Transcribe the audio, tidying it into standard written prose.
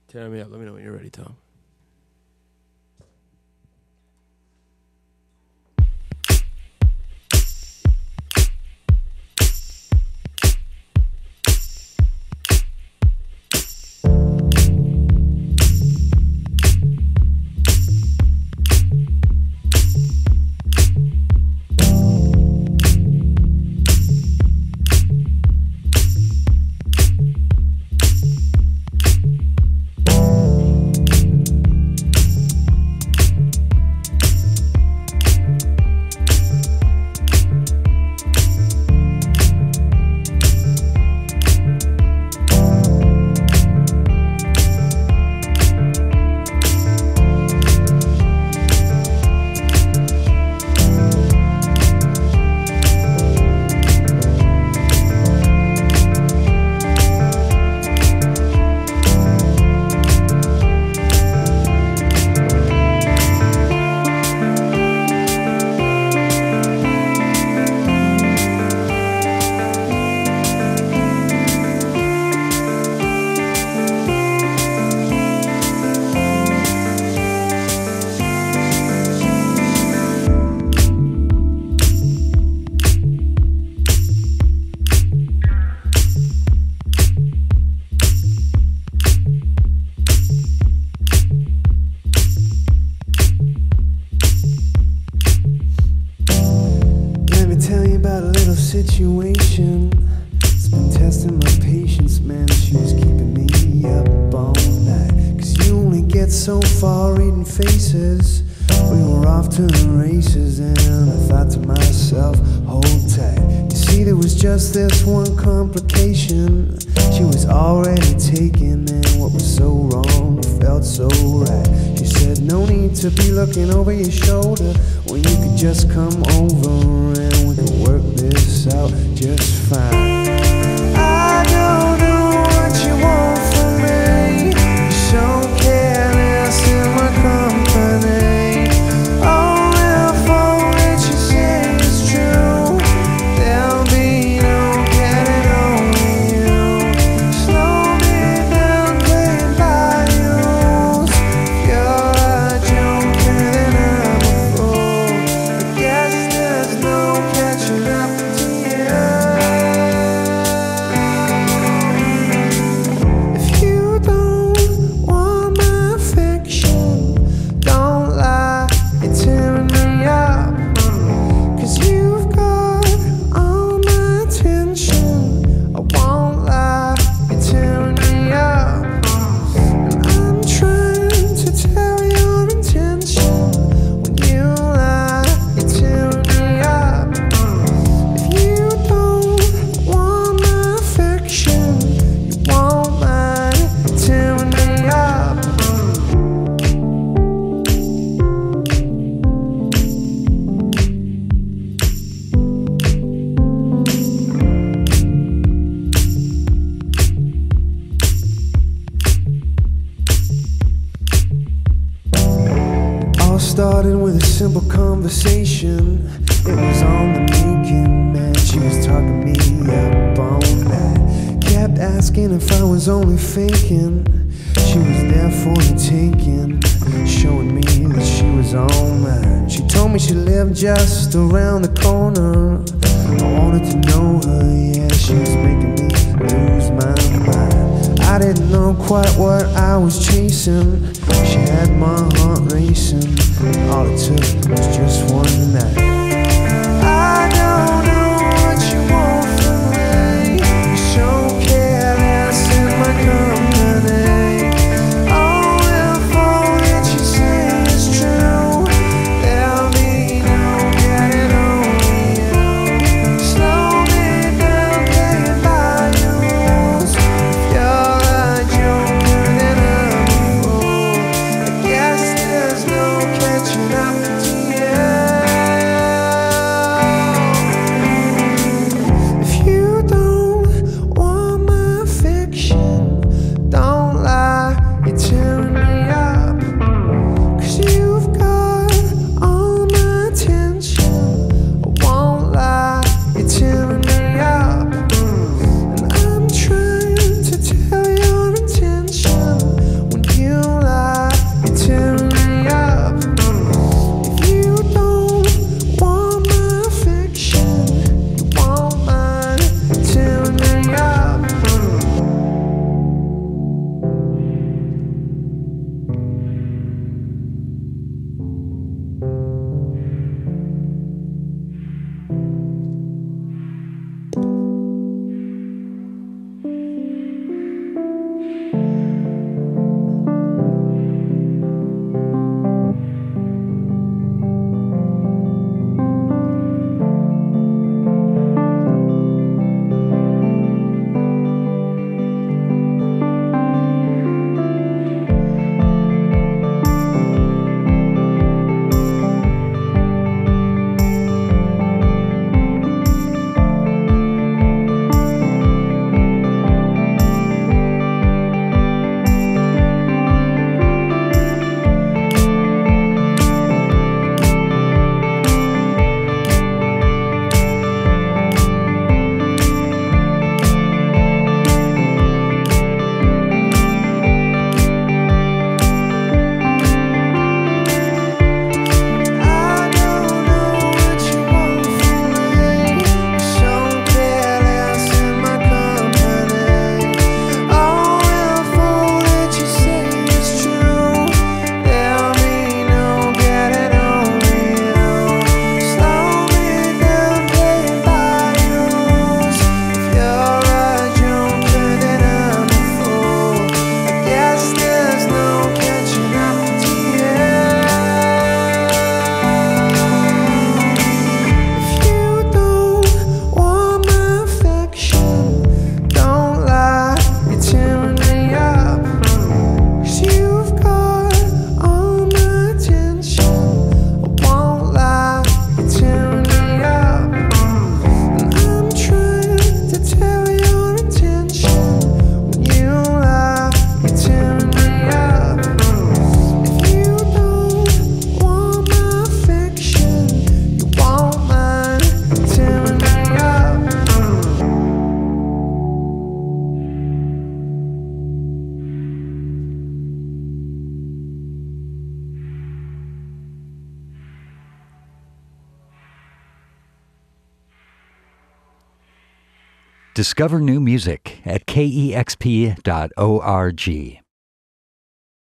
Turn me up. Let me know when you're ready, Tom. Situation. It's been testing my patience, man. She's keeping me up all night. Cause you only get so far reading faces. We were off to the races, and I thought to myself, hold tight. You see, there was just this one complication. She was already taken, and what was so wrong felt so right. She said, no need to be looking over your shoulder when you could just come over and we could work this out just fine. I don't know what you want from me. You're so careless in my company. Oh, if all that you say is true, there'll be no getting over you. Slow me down, playing by rules. You're a joker, then I'm a fool. I guess there's no catching up to you. If you don't want my affection, don't lie, you're tearing me up. Cause you've got all my attention. I won't lie, you're tearing me up. And I'm trying to tell your intention. When you lie, you're tearing me up. If you don't want my affection, you won't mind tearing me up. All started with a simple conversation. It was on the making, man. She was talking me up all night. Kept asking if I was only faking. She was there for the taking, showing me that she was all mine. She told me she lived just around the corner. I wanted to know her, yeah. She was making me lose my mind. I didn't know quite what I was chasing. She had my heart racing. All it took was just one night. I don't know what you want from me. You're so careless in my company. Oh, if all that you say is true, there'll be no getting over you. Slow me down, playing by your rules. If you're a joker, then I'm a fool. I guess there's no catching up to you. Discover new music at kexp.org.